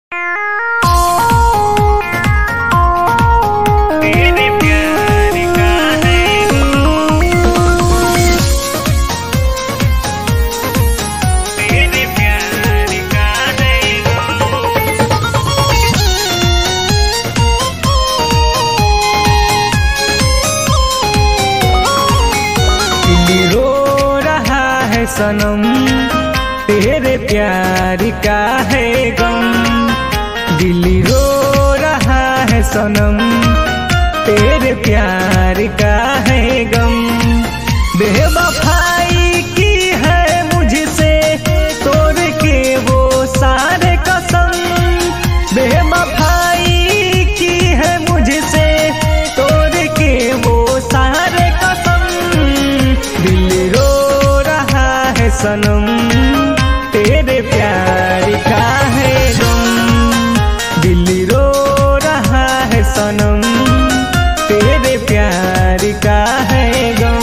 सनम तेरे प्यार का है गम, दिल रो रहा है सनम तेरे प्यार का है गम। बेवफाई की है मुझसे तोड़ के वो सारे कसम, बेवफाई की है मुझसे तोड़ के वो सारे कसम। दिल रो सनम तेरे प्यार का है गम, दिल रो रहा है सनम तेरे प्यार का है गम।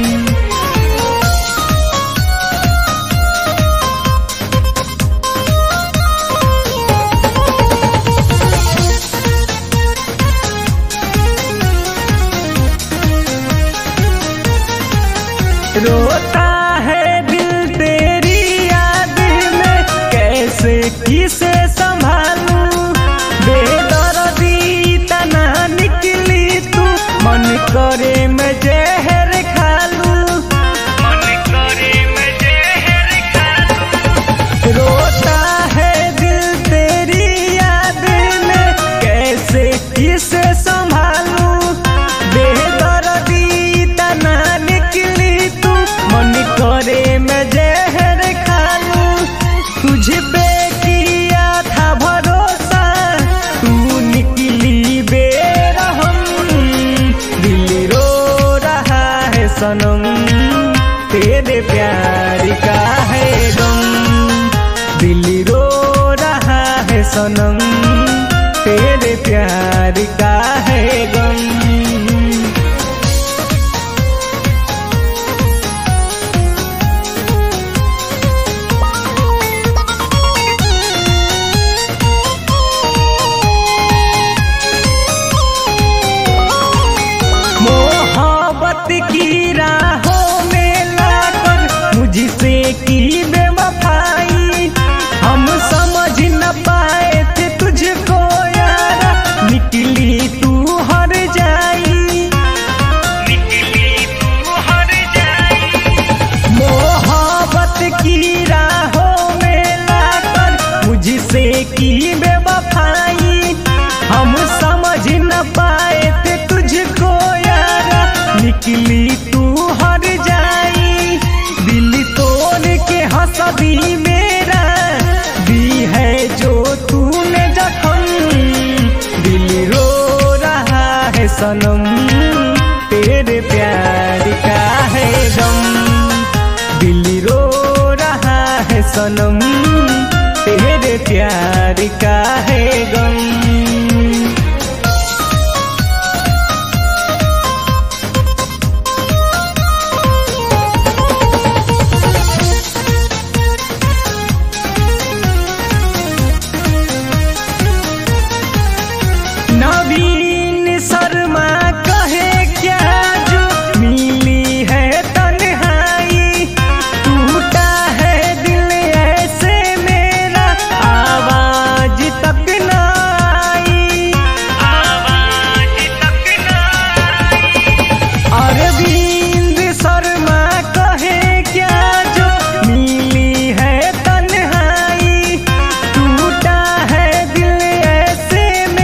रोता है किसे संभालूं, बेदर्दी तना निकली तू, मन करे मैं जहर खा लूं, मन करे मैं जहर खा लूं। रोता है दिल तेरी याद में कैसे किसे संभालूं, बेदर्दी तना निकली तू, मन करे मैं जहर खा लूं। तुझ पे सनम तेरे प्यार का है गम, दिल रो रहा है सनम तेरे प्यार का है गम। की राहों में लाकर मुझसे की बेवफाई, हम समझ न पाए थे तुझको यारा, निकली तू हर जाई, निकली तू हर जाई। मोहब्बत की राहों में लाकर मुझसे की बेवफाई, हम समझ न पाए थे तुझको यारा, निकली तू हर जाई। दिल तोड़ के हंसा दी मेरा दी है जो तूने जख्म, दिल रो रहा है सनम तेरे प्यार का है गम, दिल रो रहा है सनम तेरे प्यार का है गम। नवीन शर्मा कहे क्या जो मिली है तन्हाई, टूटा है दिल ऐसे मेरा आवाज तक न आई, आवाज तक न आई। अरविंद शर्मा कहे क्या जो मिली है तन्हाई, टूटा है दिल ऐसे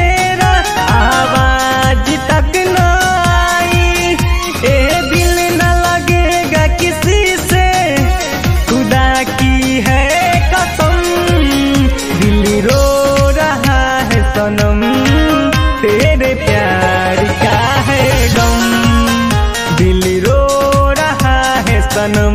आवाज तक न आई। ए दिल न लगेगा किसी से खुदा की है कसम, दिल रो रहा है सनम तेरे प्यार का है गम, दिल रो रहा है सनम